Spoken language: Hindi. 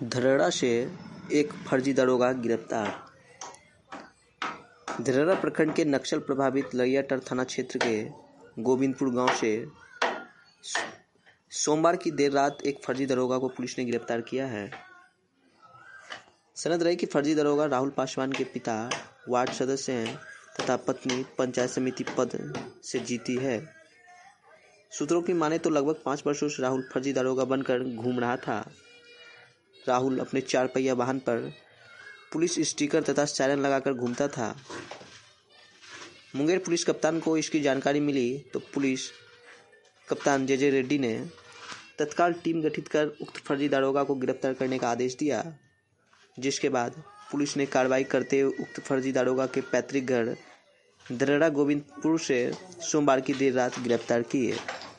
धरहरा से एक फर्जी दरोगा गिरफ्तार। धरहरा प्रखंड के नक्सल प्रभावित लरियाटर थाना क्षेत्र के गोविंदपुर गांव से सोमवार की देर रात एक फर्जी दरोगा को पुलिस ने गिरफ्तार किया है। सनद रही कि फर्जी दरोगा राहुल पासवान के पिता वार्ड सदस्य हैं तथा पत्नी पंचायत समिति पद से जीती है। सूत्रों की माने तो लगभग 5 वर्षों से राहुल फर्जी दरोगा बनकर घूम रहा था। राहुल अपने 4 पहिया वाहन पर पुलिस स्टिकर तथा सायरन लगाकर घूमता था। मुंगेर पुलिस कप्तान को इसकी जानकारी मिली तो पुलिस कप्तान जे रेड्डी ने तत्काल टीम गठित कर उक्त फर्जी दरोगा को गिरफ्तार करने का आदेश दिया, जिसके बाद पुलिस ने कार्रवाई करते हुए उक्त फर्जी दरोगा के पैतृक घर धरहरा गोविंदपुर से सोमवार की देर रात गिरफ्तार किए।